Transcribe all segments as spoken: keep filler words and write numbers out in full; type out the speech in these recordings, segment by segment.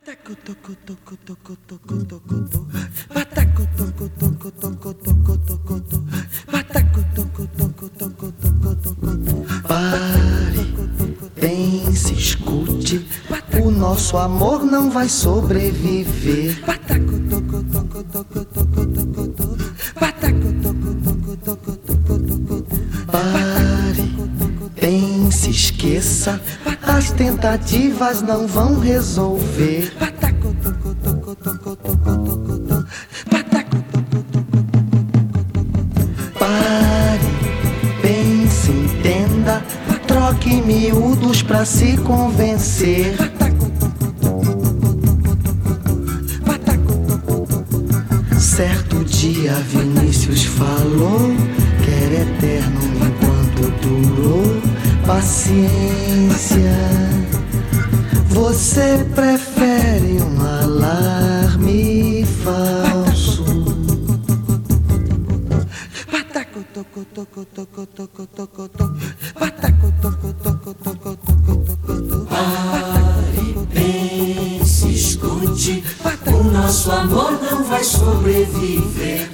Pare, pense, escute. O nosso amor não vai sobreviver. Pare, pense, esqueça. As tentativas não vão resolver. Pare, pense, entenda. Troque miúdos pra se convencer. Certo dia Vinícius falou: quer eterno enquanto durou. Paciência, você prefere um alarme falso. Pare, pense, escute. O nosso amor não vai sobreviver.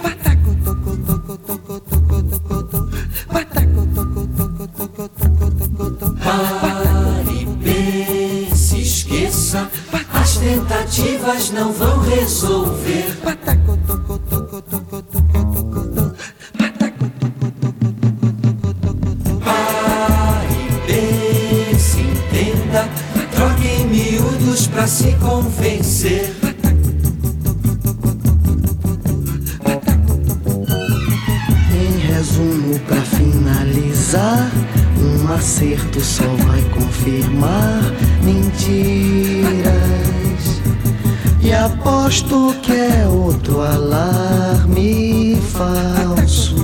Pare, pense, esqueça. As tentativas não vão resolver. Pare, pense, entenda. Troque em miúdos pra se convencer. Em resumo, pra finalizar, um acerto só vai confirmar mentiras. E aposto que é outro alarme falso.